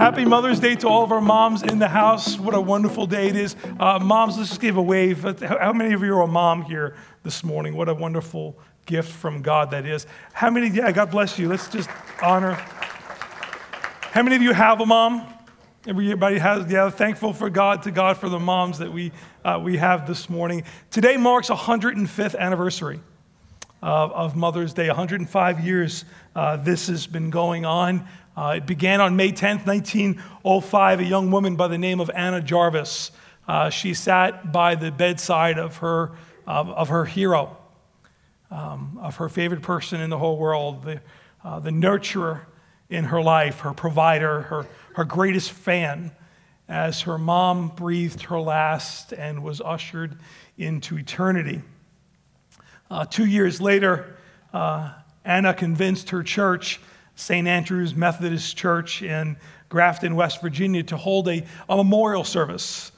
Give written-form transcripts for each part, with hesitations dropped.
Happy Mother's Day to all of our moms in the house. What a wonderful day it is. Moms, let's just give a wave. How many of you are a mom here this morning? What a wonderful gift from God that is. How many, God bless you. Let's just honor. How many of you have a mom? Everybody has, thankful to God for the moms that we have this morning. Today marks 105th anniversary of Mother's Day. 105 years this has been going on. It began on May 10th, 1905. A young woman by the name of Anna Jarvis. She sat by the bedside of her hero, of her favorite person in the whole world, the nurturer in her life, her provider, her greatest fan, as her mom breathed her last and was ushered into eternity. 2 years later, Anna convinced her church, St. Andrew's Methodist Church in Grafton, West Virginia, to hold a memorial service,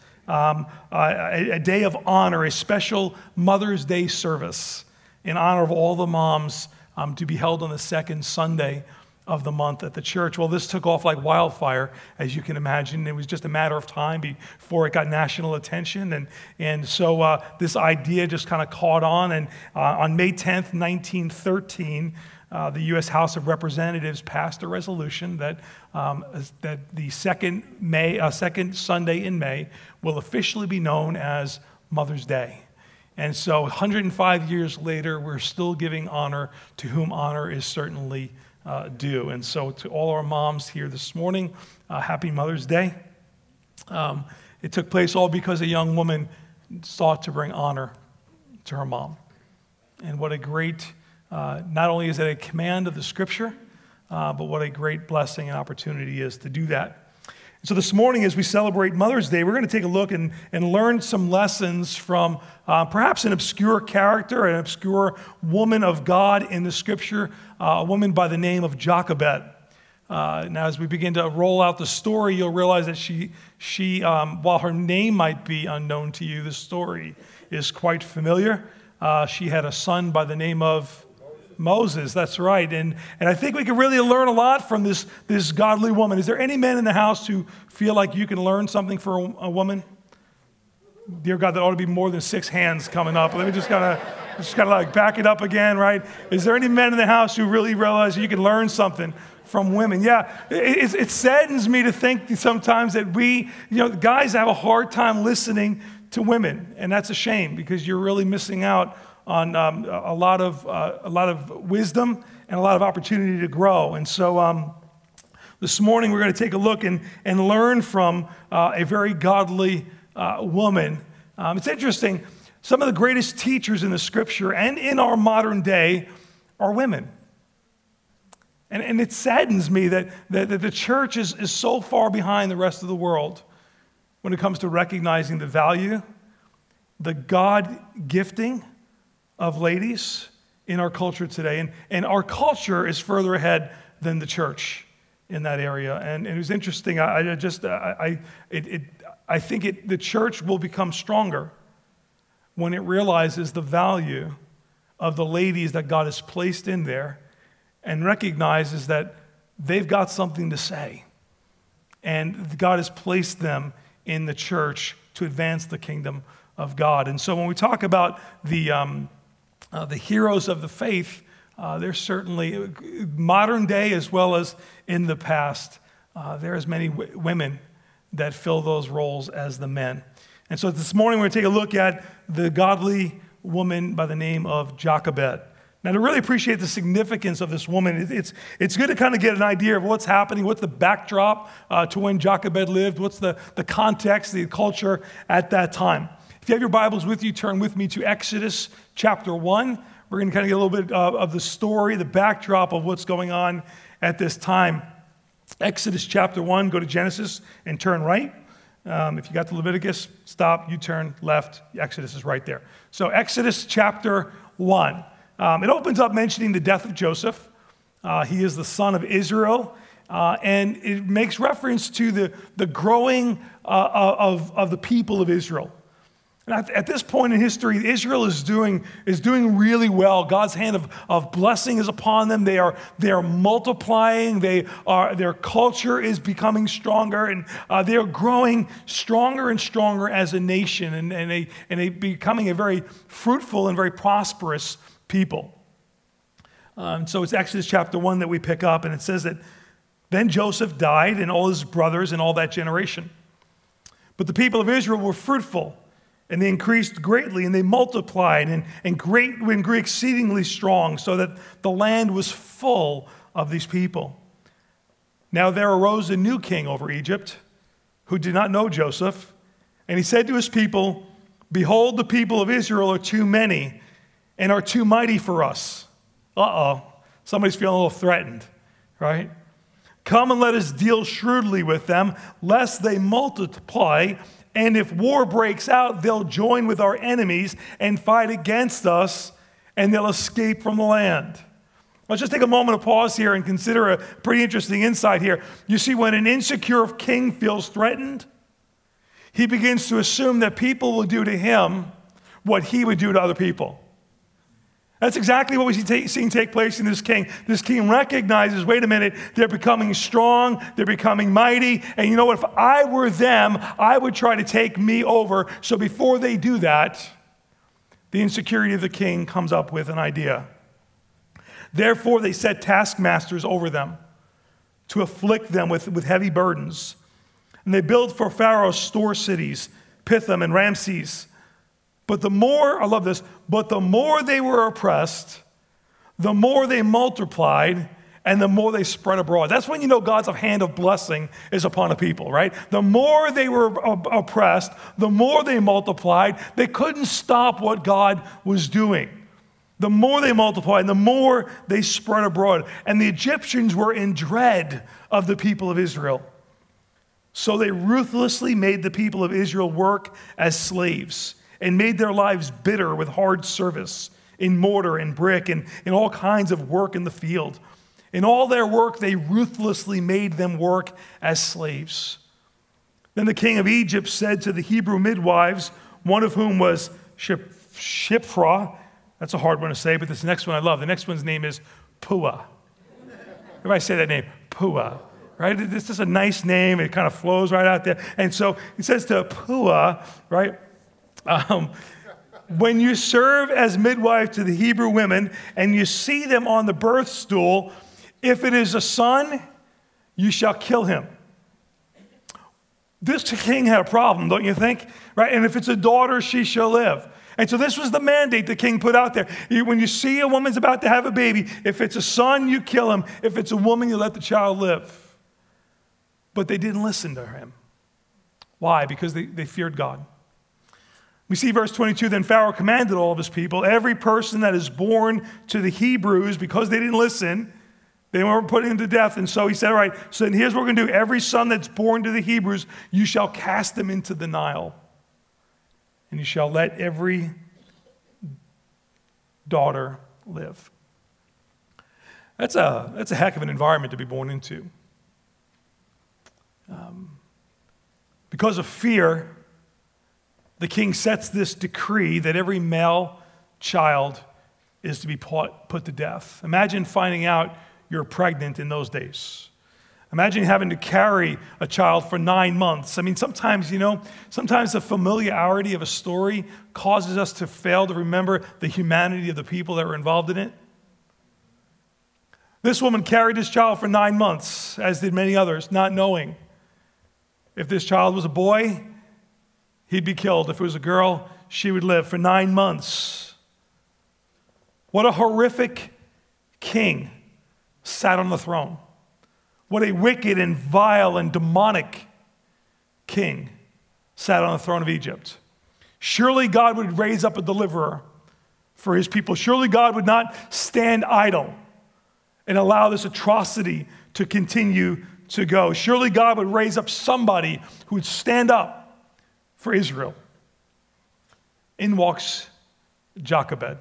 a day of honor, a special Mother's Day service in honor of all the moms to be held on the second Sunday of the month at the church. Well, this took off like wildfire, as you can imagine. It was just a matter of time before it got national attention. And so this idea just kind of caught on. And on May 10th, 1913, the U.S. House of Representatives passed a resolution that the second Sunday in May will officially be known as Mother's Day. And so 105 years later, we're still giving honor to whom honor is certainly due. And so to all our moms here this morning, happy Mother's Day. It took place all because a young woman sought to bring honor to her mom. And what a great, not only is it a command of the Scripture, but what a great blessing and opportunity is to do that. So this morning, as we celebrate Mother's Day, we're going to take a look and learn some lessons from perhaps an obscure character, an obscure woman of God in the Scripture, a woman by the name of Jochebed. Now, as we begin to roll out the story, you'll realize that she, while her name might be unknown to you, the story is quite familiar. She had a son by the name of Moses, that's right. And I think we can really learn a lot from this godly woman. Is there any men in the house who feel like you can learn something from a woman? Dear God, there ought to be more than 6 hands coming up. Let me just kind of like back it up again, right? Is there any men in the house who really realize you can learn something from women? Yeah, it saddens me to think sometimes that guys have a hard time listening to women, and that's a shame because you're really missing out on a lot of wisdom and a lot of opportunity to grow. And so this morning we're going to take a look and learn from a very godly woman. It's interesting, some of the greatest teachers in the Scripture and in our modern day are women. And it saddens me that the church is so far behind the rest of the world when it comes to recognizing the value, the God gifting of ladies in our culture today. And our culture is further ahead than the church in that area. And it was interesting. I think the church will become stronger when it realizes the value of the ladies that God has placed in there and recognizes that they've got something to say. And God has placed them in the church to advance the kingdom of God. And so when we talk about the heroes of the faith, there's certainly modern day as well as in the past. There's many women that fill those roles as the men. And so this morning we're going to take a look at the godly woman by the name of Jochebed. Now, to really appreciate the significance of this woman, it's good to kind of get an idea of what's happening, what's the backdrop to when Jochebed lived, what's the context, the culture at that time. If you have your Bibles with you, turn with me to Exodus chapter 1. We're going to kind of get a little bit of the story, the backdrop of what's going on at this time. Exodus chapter 1, go to Genesis and turn right. If you got to Leviticus, stop, you turn left. Exodus is right there. So Exodus chapter 1. It opens up mentioning the death of Joseph. He is the son of Israel. And it makes reference to the growing of the people of Israel. At this point in history, Israel is doing really well. God's hand of blessing is upon them. They are multiplying. Their culture is becoming stronger, and they are growing stronger and stronger as a nation, and they becoming a very fruitful and very prosperous people. So it's Exodus chapter 1 that we pick up, and it says that then Joseph died and all his brothers and all that generation. But the people of Israel were fruitful, and they increased greatly, and they multiplied and grew exceedingly strong, so that the land was full of these people. Now there arose a new king over Egypt, who did not know Joseph, and he said to his people, "Behold, the people of Israel are too many and are too mighty for us." Somebody's feeling a little threatened, right? "Come and let us deal shrewdly with them, lest they multiply. And if war breaks out, they'll join with our enemies and fight against us, and they'll escape from the land." Let's just take a moment to pause here and consider a pretty interesting insight here. You see, when an insecure king feels threatened, he begins to assume that people will do to him what he would do to other people. That's exactly what we see take place in this king. This king recognizes, wait a minute, they're becoming strong, they're becoming mighty, and you know what, if I were them, I would try to take me over. So before they do that, the insecurity of the king comes up with an idea. Therefore, they set taskmasters over them to afflict them with heavy burdens. And they built for Pharaoh store cities, Pithom and Ramses. But the more, I love this, but the more they were oppressed, the more they multiplied, and the more they spread abroad. That's when you know God's hand of blessing is upon a people, right? The more they were oppressed, the more they multiplied. They couldn't stop what God was doing. The more they multiplied, the more they spread abroad. And the Egyptians were in dread of the people of Israel. So they ruthlessly made the people of Israel work as slaves, and made their lives bitter with hard service in mortar and brick and in all kinds of work in the field. In all their work, they ruthlessly made them work as slaves. Then the king of Egypt said to the Hebrew midwives, one of whom was Shiphrah, that's a hard one to say, but this next one I love. The next one's name is Puah. Everybody say that name, Puah. Right? This is a nice name. It kind of flows right out there. And so he says to Puah, right? When you serve as midwife to the Hebrew women and you see them on the birth stool, if it is a son, you shall kill him. This king had a problem, don't you think? Right? And if it's a daughter, she shall live. And so this was the mandate the king put out there. When you see a woman's about to have a baby, if it's a son, you kill him. If it's a woman, you let the child live. But they didn't listen to him. Why? Because they feared God. We see verse 22, then Pharaoh commanded all of his people, every person that is born to the Hebrews, because they didn't listen, they weren't putting them to death. And so he said, all right, so then here's what we're going to do. Every son that's born to the Hebrews, you shall cast them into the Nile. And you shall let every daughter live. That's a heck of an environment to be born into. Because of fear, the king sets this decree that every male child is to be put to death. Imagine finding out you're pregnant in those days. Imagine having to carry a child for 9 months. I mean, sometimes the familiarity of a story causes us to fail to remember the humanity of the people that were involved in it. This woman carried this child for 9 months, as did many others, not knowing if this child was a boy, he'd be killed. If it was a girl, she would live for 9 months. What a horrific king sat on the throne. What a wicked and vile and demonic king sat on the throne of Egypt. Surely God would raise up a deliverer for his people. Surely God would not stand idle and allow this atrocity to continue to go. Surely God would raise up somebody who would stand up for Israel. In walks Jochebed.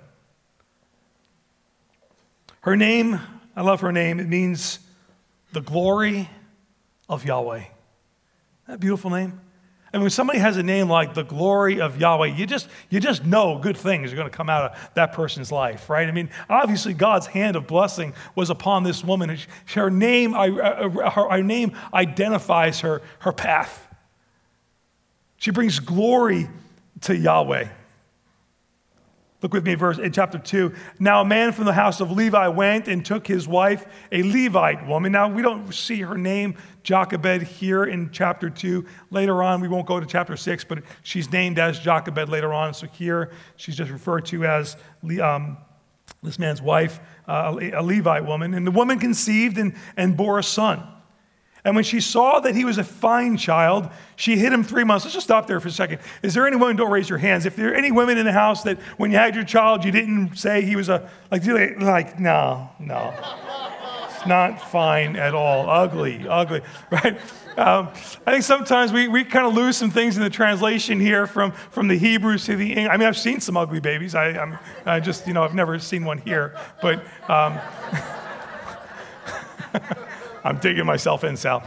Her name, I love her name, it means the glory of Yahweh. Isn't that a beautiful name? And when somebody has a name like the glory of Yahweh, you just know good things are going to come out of that person's life, right? I mean, obviously God's hand of blessing was upon this woman. Her name identifies her path. She brings glory to Yahweh. Look with me in chapter 2. Now a man from the house of Levi went and took his wife, a Levite woman. Now we don't see her name, Jochebed, here in chapter 2. Later on, we won't go to chapter 6, but she's named as Jochebed later on. So here she's just referred to as this man's wife, a Levite woman. And the woman conceived and bore a son. And when she saw that he was a fine child, she hid him 3 months. Let's just stop there for a second. Is there any women, don't raise your hands, if there are any women in the house that when you had your child, you didn't say he was no. It's not fine at all. Ugly, right? I think sometimes we kind of lose some things in the translation here from the Hebrews to the English. I mean, I've seen some ugly babies. I just, I've never seen one here. But I'm digging myself in, Sal.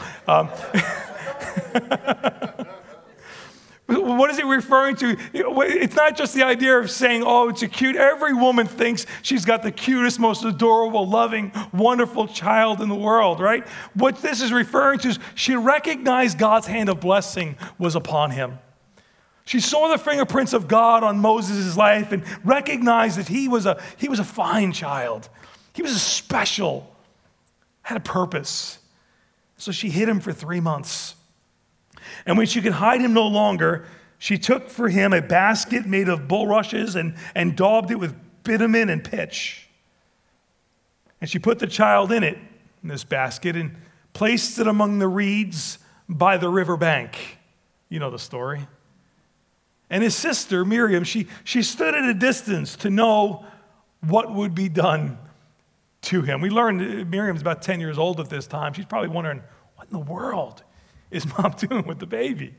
What is it referring to? It's not just the idea of saying, oh, it's a cute. Every woman thinks she's got the cutest, most adorable, loving, wonderful child in the world, right? What this is referring to is she recognized God's hand of blessing was upon him. She saw the fingerprints of God on Moses' life and recognized that he was a fine child. He was a special, had a purpose. So she hid him for 3 months. And when she could hide him no longer, she took for him a basket made of bulrushes and daubed it with bitumen and pitch. And she put the child in this basket, and placed it among the reeds by the river bank. You know the story. And his sister, Miriam, she stood at a distance to know what would be done to him. We learned Miriam's about 10 years old at this time. She's probably wondering, what in the world is mom doing with the baby?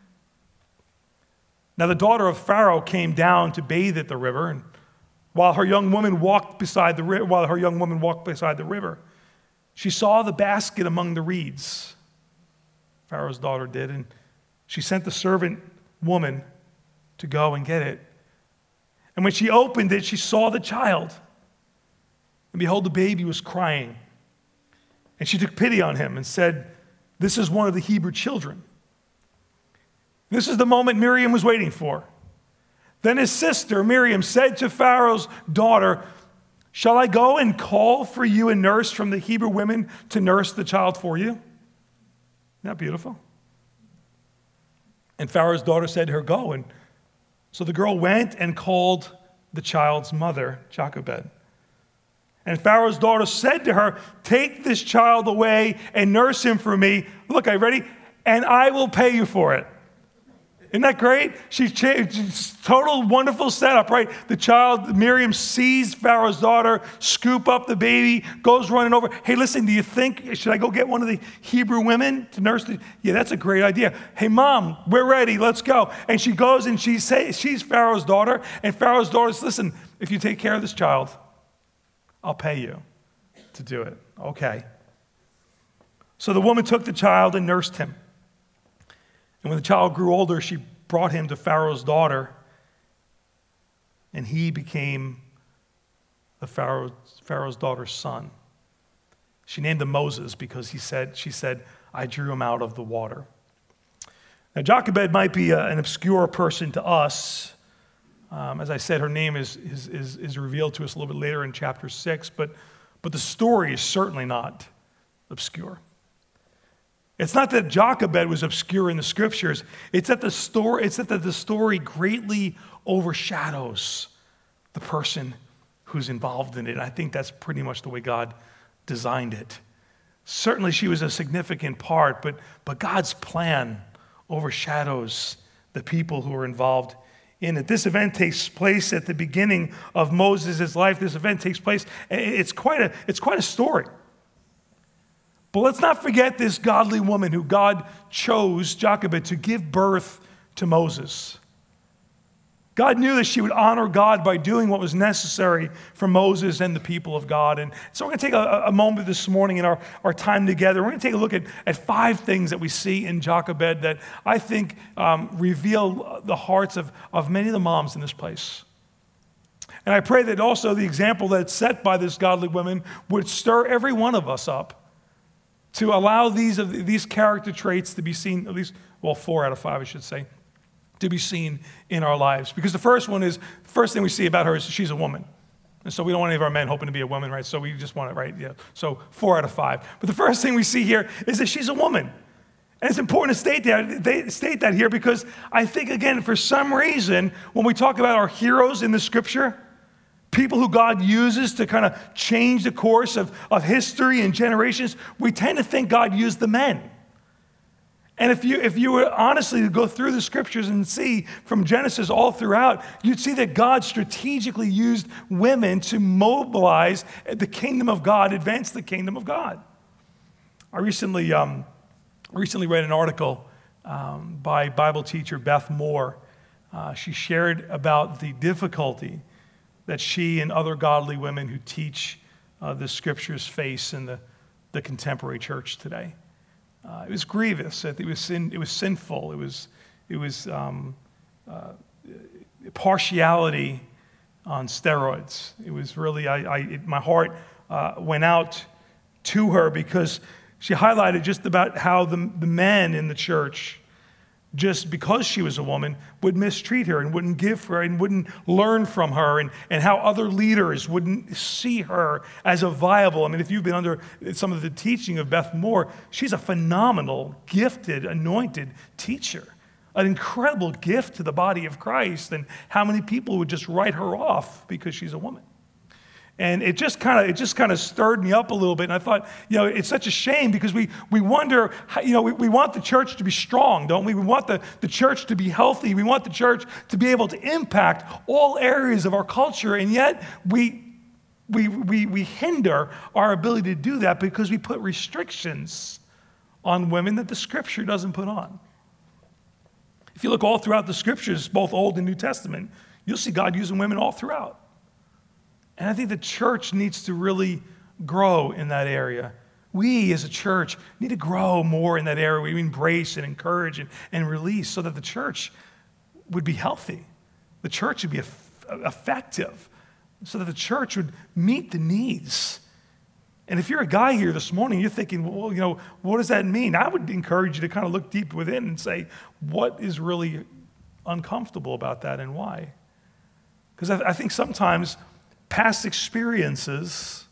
Now the daughter of Pharaoh came down to bathe at the river, and while her young woman walked beside the river, she saw the basket among the reeds. Pharaoh's daughter did, and she sent the servant woman to go and get it. And when she opened it, she saw the child. And behold, the baby was crying. And she took pity on him and said, "This is one of the Hebrew children." This is the moment Miriam was waiting for. Then his sister, Miriam, said to Pharaoh's daughter, "Shall I go and call for you a nurse from the Hebrew women to nurse the child for you?" Isn't that beautiful? And Pharaoh's daughter said to her, "Go." And so the girl went and called the child's mother, Jochebed. And Pharaoh's daughter said to her, "Take this child away and nurse him for me. Look, are you ready? And I will pay you for it." Isn't that great? She's total wonderful setup, right? The child, Miriam, sees Pharaoh's daughter scoop up the baby, goes running over. "Hey, listen, do you think, should I go get one of the Hebrew women to nurse the..." "Yeah, that's a great idea." "Hey, Mom, we're ready. Let's go." And she goes and she's Pharaoh's daughter. And Pharaoh's daughter says, "Listen, if you take care of this child, I'll pay you to do it." "Okay." So the woman took the child and nursed him. And when the child grew older, she brought him to Pharaoh's daughter, and he became Pharaoh's daughter's son. She named him Moses because she said, "I drew him out of the water." Now, Jochebed might be an obscure person to us. As I said, her name is revealed to us a little bit later in chapter 6, but the story is certainly not obscure. It's not that Jochebed was obscure in the scriptures. It's that the story greatly overshadows the person who's involved in it. And I think that's pretty much the way God designed it. Certainly she was a significant part, but God's plan overshadows the people who are involved in it. This event takes place at the beginning of Moses' life. This event takes place, it's quite a story. But let's not forget this godly woman who God chose, Jochebed, to give birth to Moses. God knew that she would honor God by doing what was necessary for Moses and the people of God. And so we're going to take a moment this morning in our time together. We're going to take a look at 5 things that we see in Jochebed that I think reveal the hearts of many of the moms in this place. And I pray that also the example that's set by this godly woman would stir every one of us up to allow these character traits to be seen, at least, 4 out of 5, I should say, to be seen in our lives. Because the first thing we see about her is she's a woman. And so we don't want any of our men hoping to be a woman, right? So we just want it, right? Yeah. So 4 out of 5. But the first thing we see here is that she's a woman. And it's important to state that here because I think, again, for some reason, when we talk about our heroes in the scripture, people who God uses to kind of change the course of history and generations, we tend to think God used the men. And if you were honestly to go through the scriptures and see from Genesis all throughout, you'd see that God strategically used women to mobilize the kingdom of God, advance the kingdom of God. I recently read an article by Bible teacher Beth Moore. She shared about the difficulty that she and other godly women who teach the scriptures face in the contemporary church today. It was grievous. It was sinful. It was partiality on steroids. It was really my heart went out to her because she highlighted just about how the men in the church, just because she was a woman, would mistreat her and wouldn't give her and wouldn't learn from her, and how other leaders wouldn't see her as a viable. I mean, if you've been under some of the teaching of Beth Moore, she's a phenomenal, gifted, anointed teacher, an incredible gift to the body of Christ, and how many people would just write her off because she's a woman. And it just kind of stirred me up a little bit. And I thought, it's such a shame because we wonder, we want the church to be strong, don't we? We want the church to be healthy. We want the church to be able to impact all areas of our culture. And yet we hinder our ability to do that because we put restrictions on women that the scripture doesn't put on. If you look all throughout the scriptures, both Old and New Testament, you'll see God using women all throughout. And I think the church needs to really grow in that area. We as a church need to grow more in that area. We embrace and encourage and release so that the church would be healthy. The church would be effective so that the church would meet the needs. And if you're a guy here this morning, you're thinking, well, what does that mean? I would encourage you to kind of look deep within and say, what is really uncomfortable about that and why? Because I think sometimes past experiences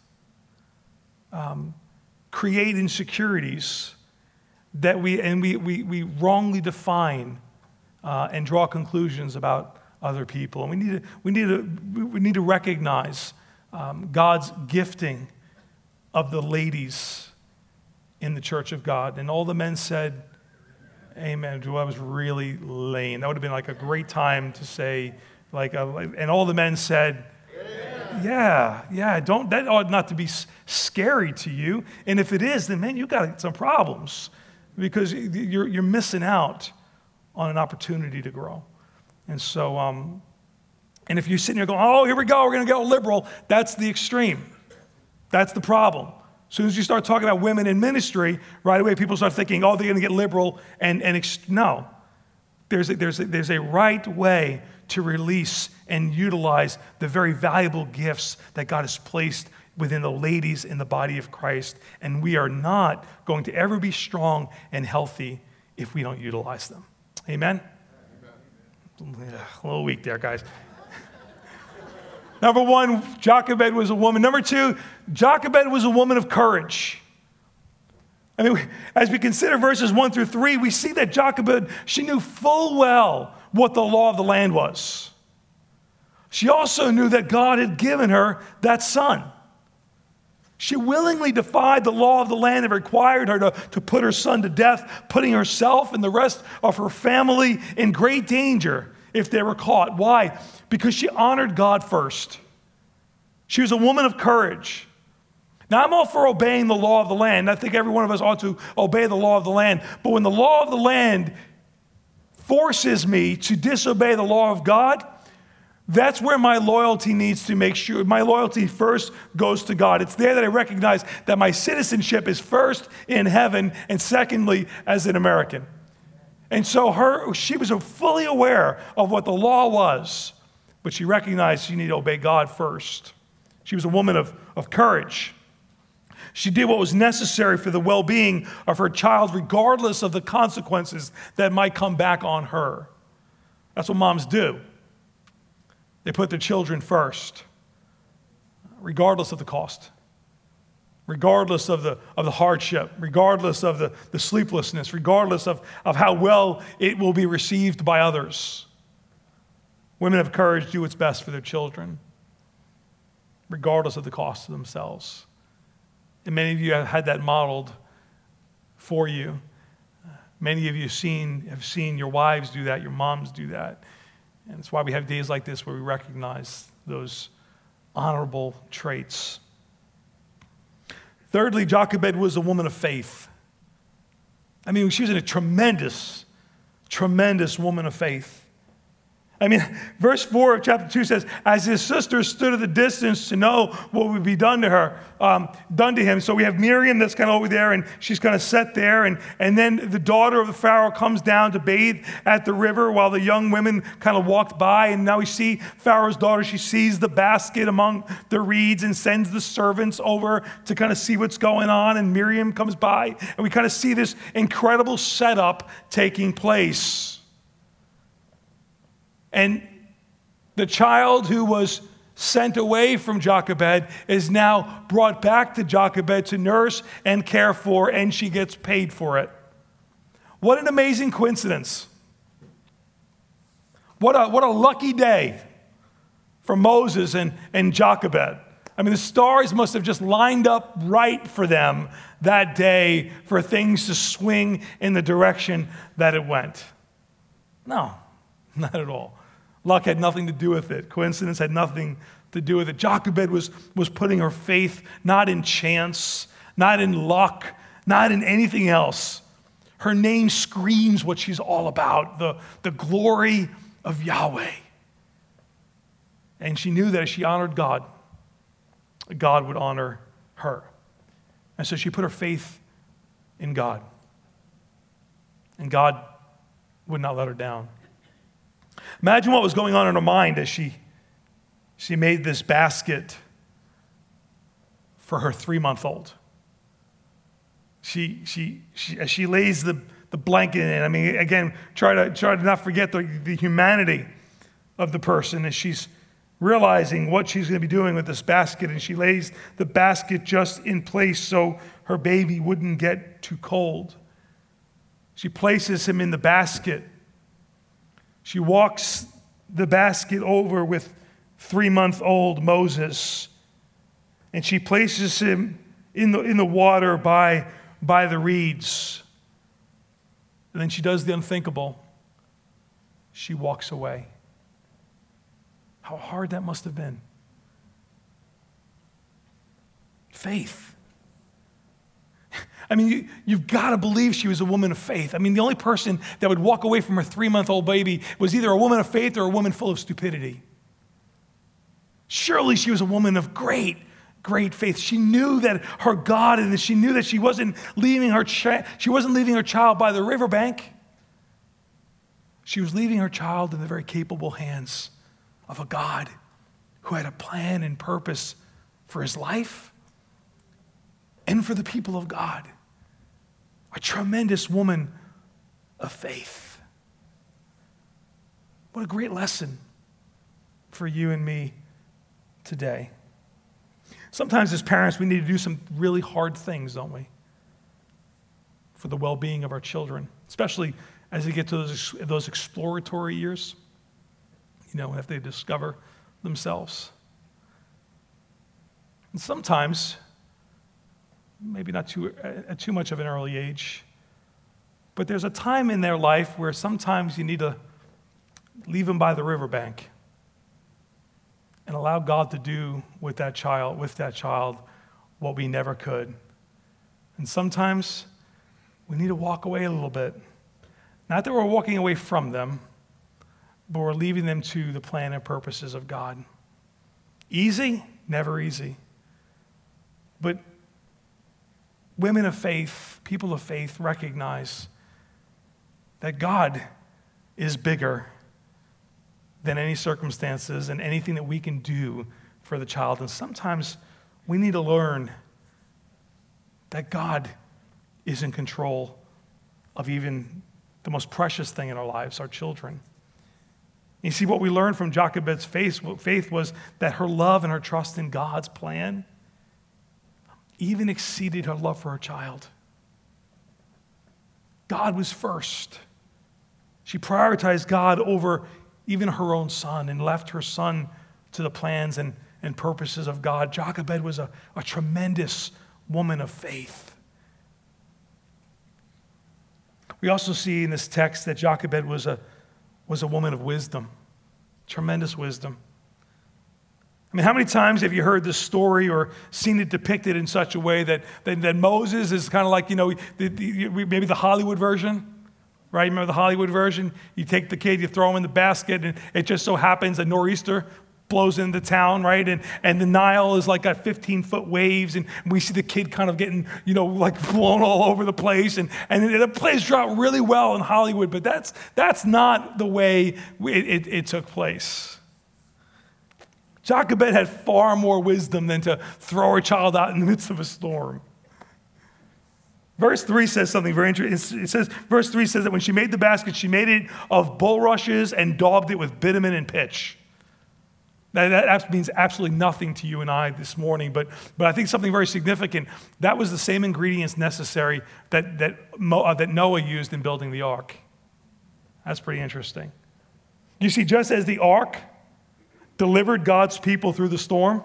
create insecurities that we wrongly define and draw conclusions about other people. And we need to recognize God's gifting of the ladies in the church of God. And all the men said, amen. That was really lame. That would have been like a great time to say, and all the men said, yeah, that ought not to be scary to you. And if it is, then man, you got some problems because you're missing out on an opportunity to grow. And so, and if you're sitting here going, oh, here we go, we're going to go liberal, that's the extreme. That's the problem. As soon as you start talking about women in ministry, right away people start thinking, oh, they're going to get liberal. No, there's a right way to release and utilize the very valuable gifts that God has placed within the ladies in the body of Christ. And we are not going to ever be strong and healthy if we don't utilize them. Amen? Amen. A little weak there, guys. Number 1, Jochebed was a woman. Number 2, Jochebed was a woman of courage. I mean, as we consider verses 1 through 3, we see that Jochebed, she knew full well what the law of the land was. She also knew that God had given her that son. She willingly defied the law of the land that required her to put her son to death, putting herself and the rest of her family in great danger if they were caught. Why? Because she honored God first. She was a woman of courage. Now, I'm all for obeying the law of the land. I think every one of us ought to obey the law of the land. But when the law of the land forces me to disobey the law of God, That's where my loyalty needs to make sure. My loyalty first goes to God. It's there that I recognize that my citizenship is first in heaven and secondly as an American. And so she was fully aware of what the law was, but she recognized she needed to obey God first. She was a woman of courage. She did what was necessary for the well-being of her child, regardless of the consequences that might come back on her. That's what moms do. They put their children first, regardless of the cost, regardless of the hardship, regardless of the sleeplessness, regardless of how well it will be received by others. Women of courage do what's best for their children, regardless of the cost to themselves. And many of you have had that modeled for you. Many of you have seen your wives do that, your moms do that. And it's why we have days like this where we recognize those honorable traits. Thirdly, Jochebed was a woman of faith. I mean, she was a tremendous, tremendous woman of faith. I mean, verse 4 of chapter 2 says, as his sister stood at the distance to know what would be done to her, done to him. So we have Miriam that's kind of over there, and she's kind of set there. And then the daughter of the Pharaoh comes down to bathe at the river while the young women kind of walked by. And now we see Pharaoh's daughter. She sees the basket among the reeds and sends the servants over to kind of see what's going on. And Miriam comes by, and we kind of see this incredible setup taking place. And the child who was sent away from Jochebed is now brought back to Jochebed to nurse and care for, and she gets paid for it. What an amazing coincidence. What a lucky day for Moses and Jochebed. I mean, the stars must have just lined up right for them that day for things to swing in the direction that it went. No, not at all. Luck had nothing to do with it. Coincidence had nothing to do with it. Jochebed was putting her faith not in chance, not in luck, not in anything else. Her name screams what she's all about, the glory of Yahweh. And she knew that as she honored God, God would honor her. And so she put her faith in God. And God would not let her down. Imagine what was going on in her mind as she made this basket for her 3-month-old. As she lays the blanket in, I mean, again, try to not forget the humanity of the person as she's realizing what she's going to be doing with this basket, and she lays the basket just in place so her baby wouldn't get too cold. She places him in the basket. She walks the basket over with 3-month-old Moses, and she places him in the water by the reeds. And then she does the unthinkable. She walks away. How hard that must have been. Faith. I mean, you've got to believe she was a woman of faith. I mean, the only person that would walk away from her 3-month-old baby was either a woman of faith or a woman full of stupidity. Surely she was a woman of great faith. She knew that her God, and she knew that she wasn't leaving her child by the riverbank. She was leaving her child in the very capable hands of a God who had a plan and purpose for his life and for the people of God. A tremendous woman of faith. What a great lesson for you and me today. Sometimes as parents, we need to do some really hard things, don't we? For the well-being of our children, especially as they get to those exploratory years, after they discover themselves. And sometimes, maybe not at too much of an early age, but there's a time in their life where sometimes you need to leave them by the riverbank and allow God to do with that child what we never could. And sometimes we need to walk away a little bit. Not that we're walking away from them, but we're leaving them to the plan and purposes of God. Easy? Never easy. But women of faith, people of faith, recognize that God is bigger than any circumstances and anything that we can do for the child. And sometimes we need to learn that God is in control of even the most precious thing in our lives, our children. You see, what we learned from Jochebed's faith was that her love and her trust in God's plan even exceeded her love for her child. God was first. She prioritized God over even her own son and left her son to the plans and purposes of God. Jochebed was a tremendous woman of faith. We also see in this text that Jochebed was a woman of wisdom, tremendous wisdom. I mean, how many times have you heard this story or seen it depicted in such a way that Moses is kind of like, maybe the Hollywood version, right? Remember the Hollywood version? You take the kid, you throw him in the basket, and it just so happens a nor'easter blows into town, right? And the Nile is like got 15-foot waves, and we see the kid kind of getting, like blown all over the place, and the plays drop really well in Hollywood, but that's not the way it took place. Jochebed had far more wisdom than to throw her child out in the midst of a storm. Verse 3 says something very interesting. Verse 3 says that when she made the basket, she made it of bulrushes and daubed it with bitumen and pitch. Now, that means absolutely nothing to you and I this morning, but I think something very significant. That was the same ingredients necessary that Noah used in building the ark. That's pretty interesting. You see, just as the ark delivered God's people through the storm,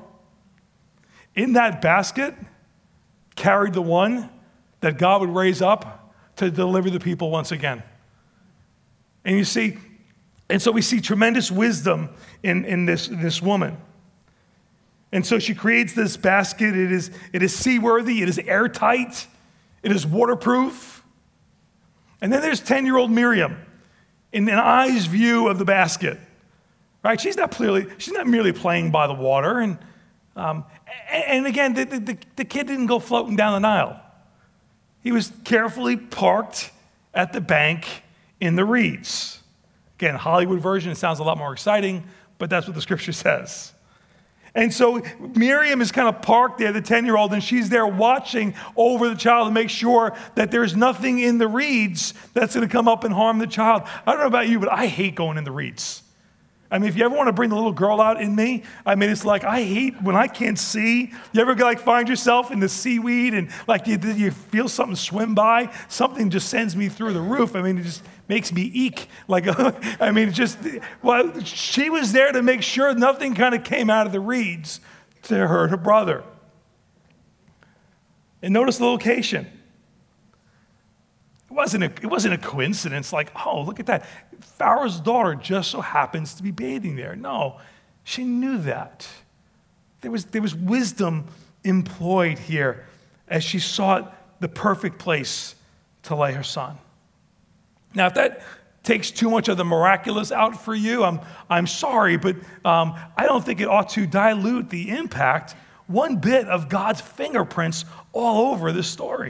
in that basket carried the one that God would raise up to deliver the people once again. And you see, and so we see tremendous wisdom in this woman. And so she creates this basket. It is seaworthy. It is airtight. It is waterproof. And then there's 10-year-old Miriam in an eye's view of the basket. Right? She's not merely playing by the water. And again, the kid didn't go floating down the Nile. He was carefully parked at the bank in the reeds. Again, Hollywood version, it sounds a lot more exciting, but that's what the scripture says. And so Miriam is kind of parked there, the 10-year-old, and she's there watching over the child to make sure that there's nothing in the reeds that's going to come up and harm the child. I don't know about you, but I hate going in the reeds. I mean, if you ever want to bring the little girl out in me, I mean, it's like I hate when I can't see. You ever find yourself in the seaweed and you feel something swim by? Something just sends me through the roof. I mean, it just makes me eek. She was there to make sure nothing kind of came out of the reeds to hurt her brother. And notice the location. It wasn't a coincidence like, oh, look at that. Pharaoh's daughter just so happens to be bathing there. No, she knew that. There was wisdom employed here as she sought the perfect place to lay her son. Now, if that takes too much of the miraculous out for you, I'm sorry, but I don't think it ought to dilute the impact one bit of God's fingerprints all over this story.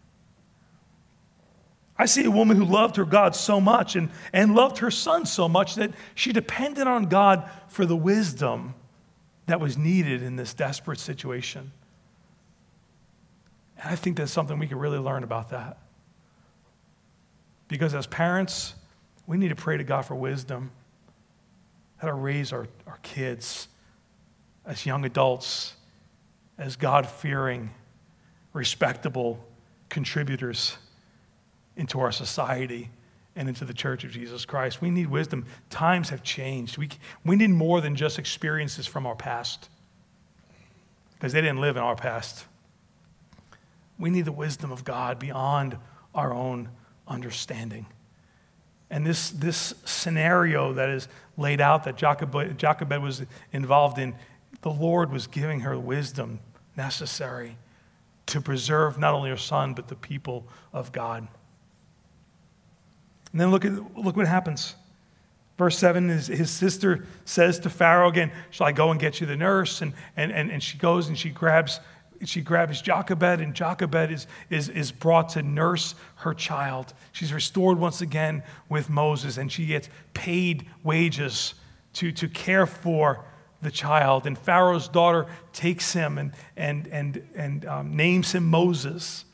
I see a woman who loved her God so much and loved her son so much that she depended on God for the wisdom that was needed in this desperate situation. And I think that's something we can really learn about that. Because as parents, we need to pray to God for wisdom, how to raise our kids as young adults, as God-fearing, respectable contributors into our society and into the church of Jesus Christ. We need wisdom. Times have changed. We need more than just experiences from our past, because they didn't live in our past. We need the wisdom of God beyond our own understanding. And this scenario that is laid out that Jochebed was involved in, the Lord was giving her wisdom necessary to preserve not only her son, but the people of God. And then look what happens. Verse 7 is his sister says to Pharaoh again, shall I go and get you the nurse? And she goes and she grabs Jochebed, and Jochebed is brought to nurse her child. She's restored once again with Moses, and she gets paid wages to care for the child. And Pharaoh's daughter takes him and names him Moses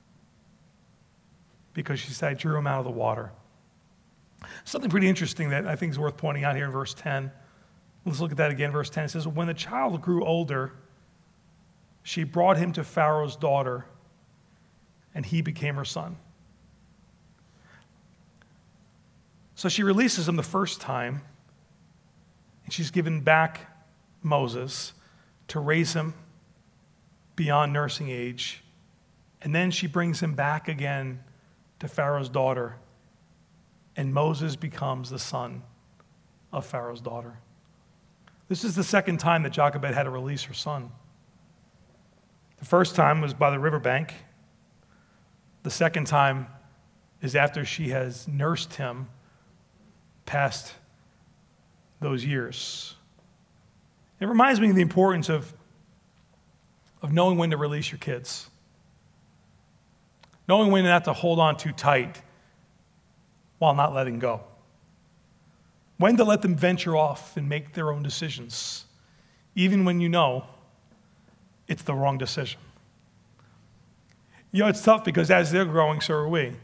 because she said, I drew him out of the water. Something pretty interesting that I think is worth pointing out here in verse 10. Let's look at that again. Verse 10, it says, when the child grew older, she brought him to Pharaoh's daughter, and he became her son. So she releases him the first time, and she's given back Moses to raise him beyond nursing age. And then she brings him back again to Pharaoh's daughter, and Moses becomes the son of Pharaoh's daughter. This is the second time that Jochebed had to release her son. The first time was by the riverbank. The second time is after she has nursed him past those years. It reminds me of the importance of knowing when to release your kids. Knowing when not to hold on too tight while not letting go. When to let them venture off and make their own decisions, even when you know it's the wrong decision. You know, it's tough because as they're growing, so are we.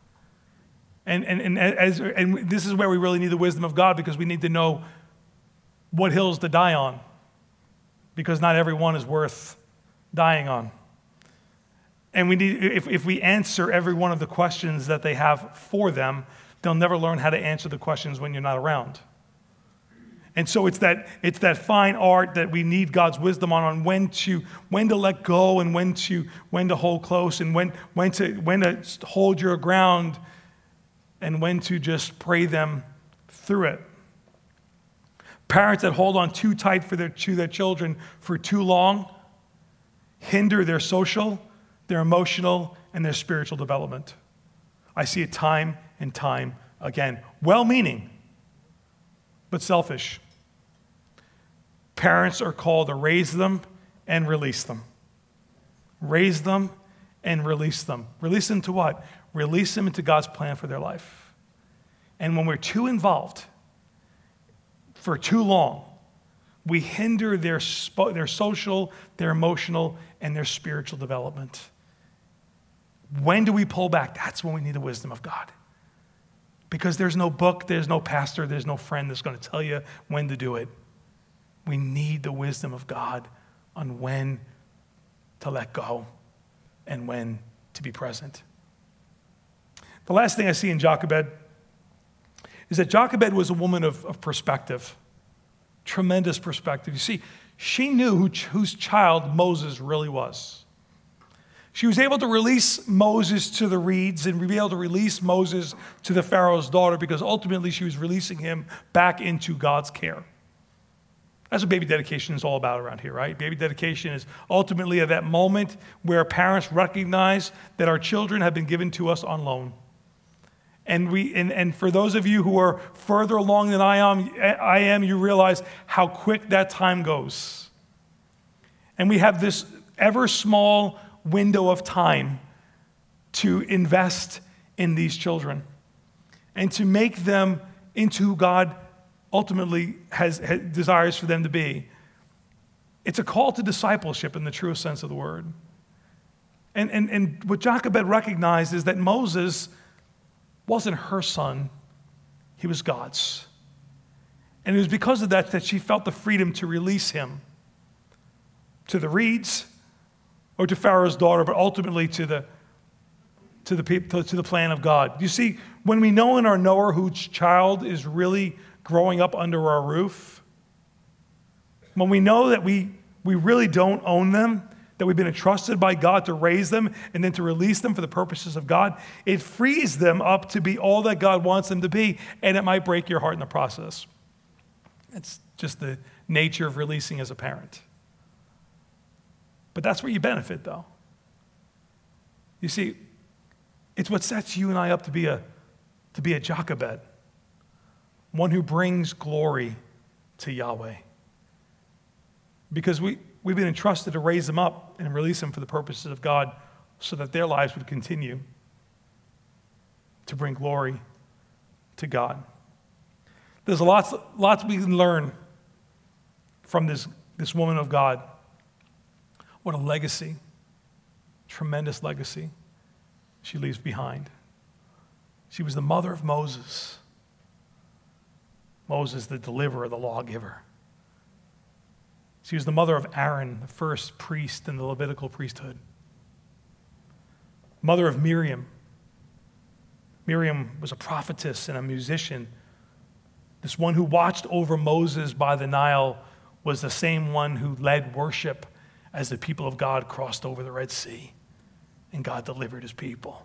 And this is where we really need the wisdom of God, because we need to know what hills to die on, because not every one is worth dying on. And we need, if we answer every one of the questions that they have for them, they'll never learn how to answer the questions when you're not around. And so it's that fine art that we need God's wisdom on when to let go and when to hold close, and when to hold your ground, and when to just pray them through it. Parents that hold on too tight to their children for too long hinder their social, their emotional, and their spiritual development. I see it time and time again. Well-meaning, but selfish. Parents are called to raise them and release them. Raise them and release them. Release them to what? Release them into God's plan for their life. And when we're too involved for too long, we hinder their social, their emotional, and their spiritual development. When do we pull back? That's when we need the wisdom of God. Because there's no book, there's no pastor, there's no friend that's going to tell you when to do it. We need the wisdom of God on when to let go and when to be present. The last thing I see in Jochebed is that Jochebed was a woman of perspective, tremendous perspective. You see, she knew whose child Moses really was. She was able to release Moses to the reeds and be able to release Moses to the Pharaoh's daughter, because ultimately she was releasing him back into God's care. That's what baby dedication is all about around here, right? Baby dedication is ultimately at that moment where parents recognize that our children have been given to us on loan. And for those of you who are further along than I am, you realize how quick that time goes. And we have this ever small window of time to invest in these children and to make them into who God ultimately has desires for them to be. It's a call to discipleship in the truest sense of the word. And what Jochebed recognized is that Moses wasn't her son, he was God's. And it was because of that she felt the freedom to release him to the reeds or to Pharaoh's daughter, but ultimately to the plan of God. You see, when we know in our knower whose child is really growing up under our roof, when we know that we really don't own them, that we've been entrusted by God to raise them and then to release them for the purposes of God, it frees them up to be all that God wants them to be, and it might break your heart in the process. It's just the nature of releasing as a parent. But that's where you benefit, though. You see, it's what sets you and I up to be a Jochebed. one who brings glory to Yahweh. Because we've been entrusted to raise them up and release them for the purposes of God so that their lives would continue to bring glory to God. There's lots we can learn from this woman of God. What a legacy, tremendous legacy she leaves behind. She was the mother of Moses. Moses, the deliverer, the lawgiver. She was the mother of Aaron, the first priest in the Levitical priesthood. Mother of Miriam. Miriam was a prophetess and a musician. This one who watched over Moses by the Nile was the same one who led worship as the people of God crossed over the Red Sea and God delivered his people.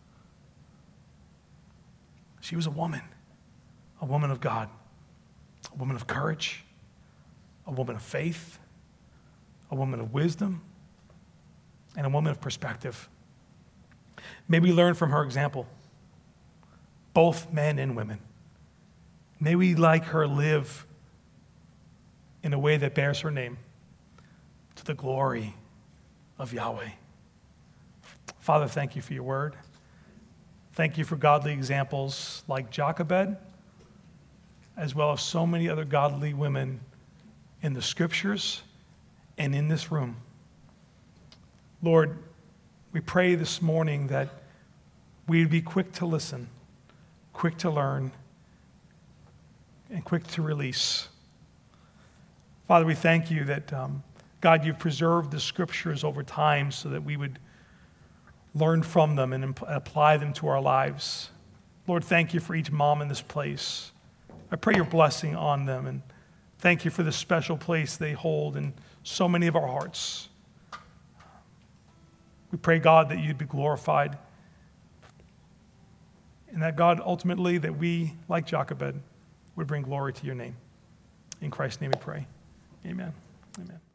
She was a woman of God, a woman of courage, a woman of faith, a woman of wisdom, and a woman of perspective. May we learn from her example, both men and women. May we, like her, live in a way that bears her name to the glory of Yahweh. Father, thank you for your word. Thank you for godly examples like Jochebed, as well as so many other godly women in the scriptures and in this room. Lord, we pray this morning that we'd be quick to listen, quick to learn, and quick to release. Father, we thank you that, God, you've preserved the scriptures over time so that we would learn from them and apply them to our lives. Lord, thank you for each mom in this place. I pray your blessing on them, and thank you for the special place they hold in so many of our hearts. We pray, God, that you'd be glorified, and that, God, ultimately, that we, like Jochebed, would bring glory to your name. In Christ's name we pray. Amen. Amen.